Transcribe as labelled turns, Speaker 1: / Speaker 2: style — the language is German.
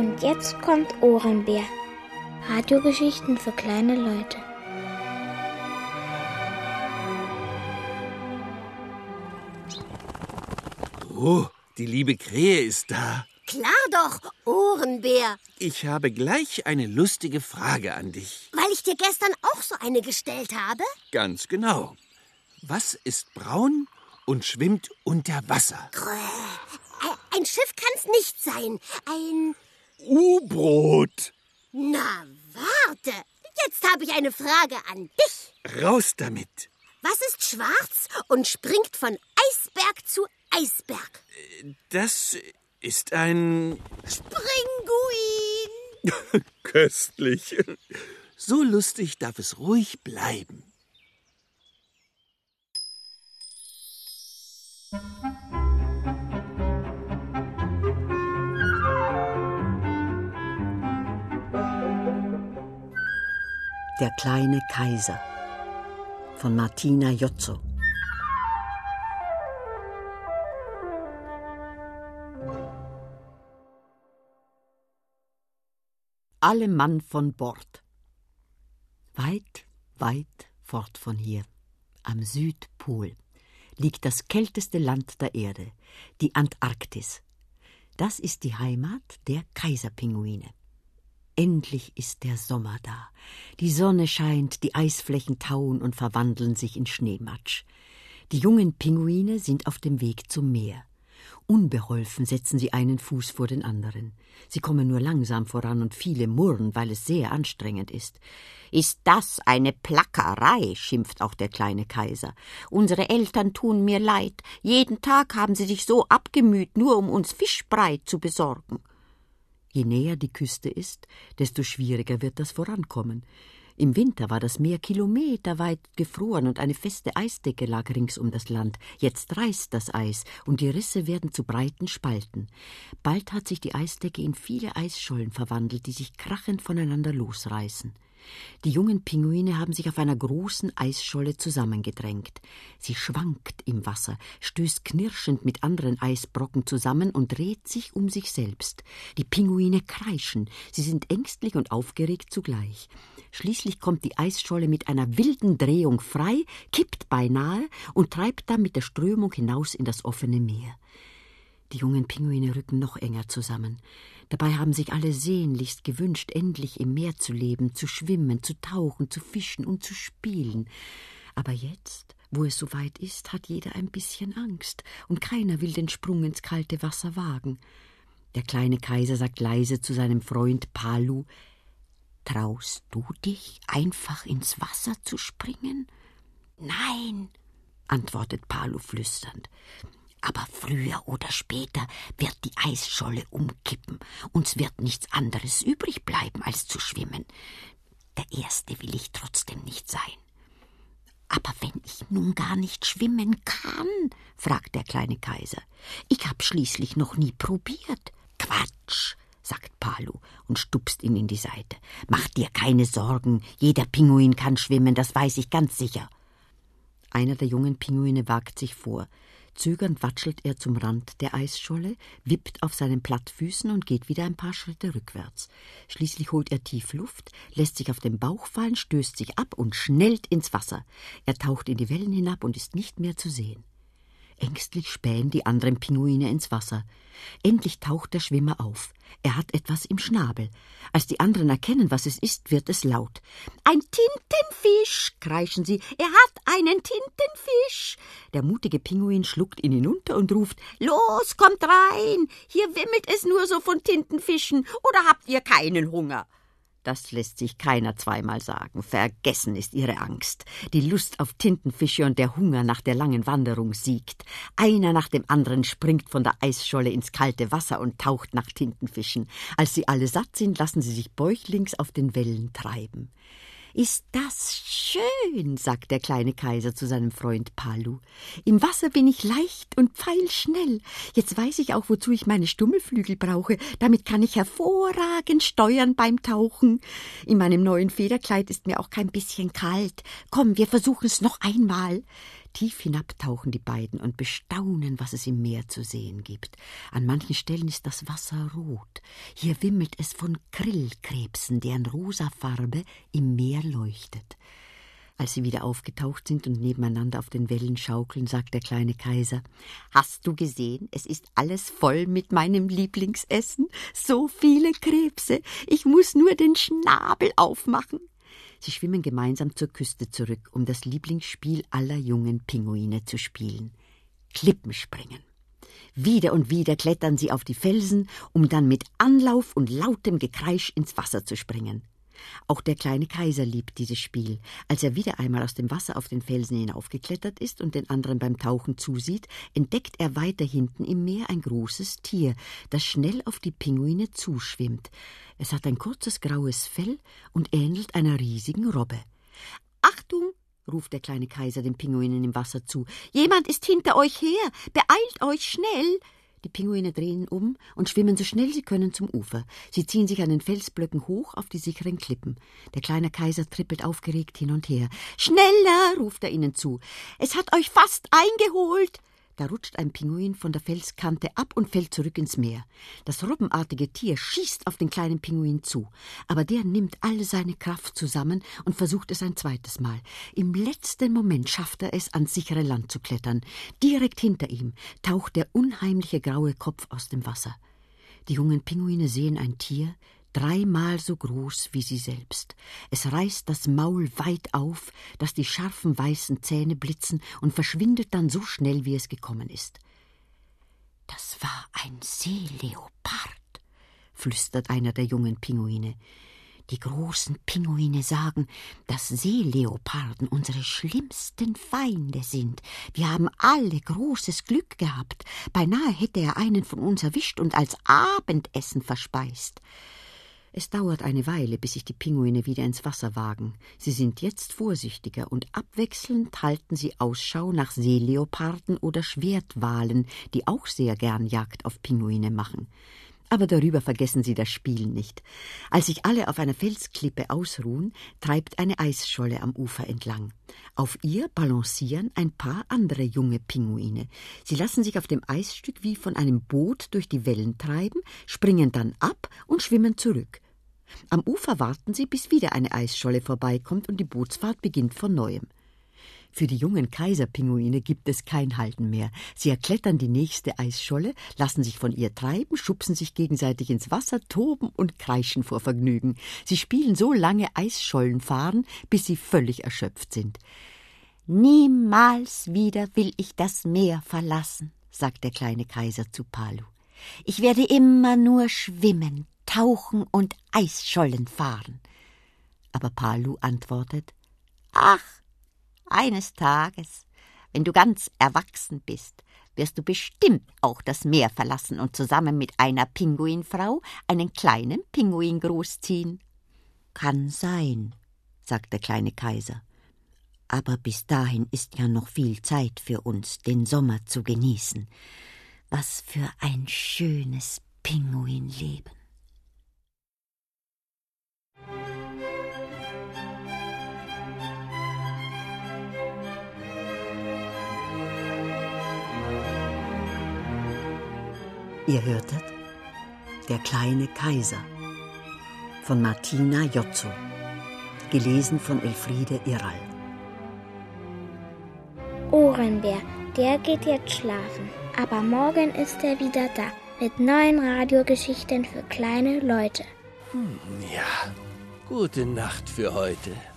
Speaker 1: Und jetzt kommt Ohrenbär. Radiogeschichten für kleine Leute.
Speaker 2: Oh, die liebe Krähe ist da.
Speaker 3: Klar doch, Ohrenbär.
Speaker 2: Ich habe gleich eine lustige Frage an dich.
Speaker 3: Weil ich dir gestern auch so eine gestellt habe?
Speaker 2: Ganz genau. Was ist braun und schwimmt unter Wasser?
Speaker 3: Ein Schiff kann's nicht sein. Ein
Speaker 2: U-Boot.
Speaker 3: Na, warte. Jetzt habe ich eine Frage an dich.
Speaker 2: Raus damit.
Speaker 3: Was ist schwarz und springt von Eisberg zu Eisberg?
Speaker 2: Das ist ein...
Speaker 3: Springuin.
Speaker 2: Köstlich. So lustig darf es ruhig bleiben.
Speaker 4: Der kleine Kaiser von Martina Jozzo. Alle Mann von Bord. Weit, weit fort von hier, am Südpol, liegt das kälteste Land der Erde, die Antarktis. Das ist die Heimat der Kaiserpinguine. Endlich ist der Sommer da. Die Sonne scheint, die Eisflächen tauen und verwandeln sich in Schneematsch. Die jungen Pinguine sind auf dem Weg zum Meer. Unbeholfen setzen sie einen Fuß vor den anderen. Sie kommen nur langsam voran und viele murren, weil es sehr anstrengend ist. »Ist das eine Plackerei?« schimpft auch der kleine Kaiser. »Unsere Eltern tun mir leid. Jeden Tag haben sie sich so abgemüht, nur um uns Fischbrei zu besorgen.« Je näher die Küste ist, desto schwieriger wird das Vorankommen. Im Winter war das Meer kilometerweit gefroren und eine feste Eisdecke lag rings um das Land. Jetzt reißt das Eis und die Risse werden zu breiten Spalten. Bald hat sich die Eisdecke in viele Eisschollen verwandelt, die sich krachend voneinander losreißen. Die jungen Pinguine haben sich auf einer großen Eisscholle zusammengedrängt. Sie schwankt im Wasser, stößt knirschend mit anderen Eisbrocken zusammen und dreht sich um sich selbst. Die Pinguine kreischen, sie sind ängstlich und aufgeregt zugleich. Schließlich kommt die Eisscholle mit einer wilden Drehung frei, kippt beinahe und treibt dann mit der Strömung hinaus in das offene Meer. Die jungen Pinguine rücken noch enger zusammen. Dabei haben sich alle sehnlichst gewünscht, endlich im Meer zu leben, zu schwimmen, zu tauchen, zu fischen und zu spielen. Aber jetzt, wo es so weit ist, hat jeder ein bisschen Angst und keiner will den Sprung ins kalte Wasser wagen. Der kleine Kaiser sagt leise zu seinem Freund Palu: »Traust du dich, einfach ins Wasser zu springen?« »Nein«, antwortet Palu flüsternd. »Aber früher oder später wird die Eisscholle umkippen. Uns wird nichts anderes übrig bleiben, als zu schwimmen. Der Erste will ich trotzdem nicht sein.« »Aber wenn ich nun gar nicht schwimmen kann?«, fragt der kleine Kaiser. »Ich hab schließlich noch nie probiert.« »Quatsch«, sagt Palu und stupst ihn in die Seite. »Mach dir keine Sorgen, jeder Pinguin kann schwimmen, das weiß ich ganz sicher.« Einer der jungen Pinguine wagt sich vor. Zögernd watschelt er zum Rand der Eisscholle, wippt auf seinen Plattfüßen und geht wieder ein paar Schritte rückwärts. Schließlich holt er tief Luft, lässt sich auf den Bauch fallen, stößt sich ab und schnellt ins Wasser. Er taucht in die Wellen hinab und ist nicht mehr zu sehen. Ängstlich spähen die anderen Pinguine ins Wasser. Endlich taucht der Schwimmer auf. Er hat etwas im Schnabel. Als die anderen erkennen, was es ist, wird es laut. »Ein Tintenfisch«, kreischen sie. »Er hat einen Tintenfisch.« Der mutige Pinguin schluckt ihn hinunter und ruft: »Los, kommt rein! Hier wimmelt es nur so von Tintenfischen. Oder habt ihr keinen Hunger?« Das lässt sich keiner zweimal sagen. Vergessen ist ihre Angst. Die Lust auf Tintenfische und der Hunger nach der langen Wanderung siegt. Einer nach dem anderen springt von der Eisscholle ins kalte Wasser und taucht nach Tintenfischen. Als sie alle satt sind, lassen sie sich bäuchlings auf den Wellen treiben. »Ist das schön«, sagt der kleine Kaiser zu seinem Freund Palu. »Im Wasser bin ich leicht und pfeilschnell. Jetzt weiß ich auch, wozu ich meine Stummelflügel brauche. Damit kann ich hervorragend steuern beim Tauchen. In meinem neuen Federkleid ist mir auch kein bisschen kalt. Komm, wir versuchen es noch einmal.« Tief hinab tauchen die beiden und bestaunen, was es im Meer zu sehen gibt. An manchen Stellen ist das Wasser rot. Hier wimmelt es von Krillkrebsen, deren rosa Farbe im Meer leuchtet. Als sie wieder aufgetaucht sind und nebeneinander auf den Wellen schaukeln, sagt der kleine Kaiser: »Hast du gesehen? Es ist alles voll mit meinem Lieblingsessen. So viele Krebse. Ich muss nur den Schnabel aufmachen.« Sie schwimmen gemeinsam zur Küste zurück, um das Lieblingsspiel aller jungen Pinguine zu spielen: Klippenspringen. Wieder und wieder klettern sie auf die Felsen, um dann mit Anlauf und lautem Gekreisch ins Wasser zu springen. Auch der kleine Kaiser liebt dieses Spiel. Als er wieder einmal aus dem Wasser auf den Felsen hinaufgeklettert ist und den anderen beim Tauchen zusieht, entdeckt er weiter hinten im Meer ein großes Tier, das schnell auf die Pinguine zuschwimmt. Es hat ein kurzes graues Fell und ähnelt einer riesigen Robbe. »Achtung!« ruft der kleine Kaiser den Pinguinen im Wasser zu. »Jemand ist hinter euch her! Beeilt euch schnell!« Die Pinguine drehen um und schwimmen so schnell sie können zum Ufer. Sie ziehen sich an den Felsblöcken hoch auf die sicheren Klippen. Der kleine Kaiser trippelt aufgeregt hin und her. »Schneller!« ruft er ihnen zu. »Es hat euch fast eingeholt!« Da rutscht ein Pinguin von der Felskante ab und fällt zurück ins Meer. Das robbenartige Tier schießt auf den kleinen Pinguin zu, aber der nimmt all seine Kraft zusammen und versucht es ein zweites Mal. Im letzten Moment schafft er es, ans sichere Land zu klettern. Direkt hinter ihm taucht der unheimliche graue Kopf aus dem Wasser. Die jungen Pinguine sehen ein Tier, 3-mal so groß wie sie selbst. Es reißt das Maul weit auf, dass die scharfen weißen Zähne blitzen und verschwindet dann so schnell, wie es gekommen ist. »Das war ein Seeleopard«, flüstert einer der jungen Pinguine. »Die großen Pinguine sagen, dass Seeleoparden unsere schlimmsten Feinde sind. Wir haben alle großes Glück gehabt. Beinahe hätte er einen von uns erwischt und als Abendessen verspeist.« Es dauert eine Weile, bis sich die Pinguine wieder ins Wasser wagen. Sie sind jetzt vorsichtiger und abwechselnd halten sie Ausschau nach Seeleoparden oder Schwertwalen, die auch sehr gern Jagd auf Pinguine machen. Aber darüber vergessen sie das Spiel nicht. Als sich alle auf einer Felsklippe ausruhen, treibt eine Eisscholle am Ufer entlang. Auf ihr balancieren ein paar andere junge Pinguine. Sie lassen sich auf dem Eisstück wie von einem Boot durch die Wellen treiben, springen dann ab und schwimmen zurück. Am Ufer warten sie, bis wieder eine Eisscholle vorbeikommt und die Bootsfahrt beginnt von neuem. Für die jungen Kaiserpinguine gibt es kein Halten mehr. Sie erklettern die nächste Eisscholle, lassen sich von ihr treiben, schubsen sich gegenseitig ins Wasser, toben und kreischen vor Vergnügen. Sie spielen so lange Eisschollenfahren, bis sie völlig erschöpft sind. »Niemals wieder will ich das Meer verlassen«, sagt der kleine Kaiser zu Palu. »Ich werde immer nur schwimmen, tauchen und Eisschollen fahren.« Aber Palu antwortet: »Ach, eines Tages, wenn du ganz erwachsen bist, wirst du bestimmt auch das Meer verlassen und zusammen mit einer Pinguinfrau einen kleinen Pinguin großziehen.« »Kann sein«, sagt der kleine Kaiser. »Aber bis dahin ist ja noch viel Zeit für uns, den Sommer zu genießen. Was für ein schönes Pinguinleben.« Ihr hörtet »Der kleine Kaiser« von Martina Jozzo, gelesen von Elfriede Irral.
Speaker 1: Ohrenbär, der geht jetzt schlafen, aber morgen ist er wieder da mit neuen Radiogeschichten für kleine Leute.
Speaker 2: Ja, gute Nacht für heute.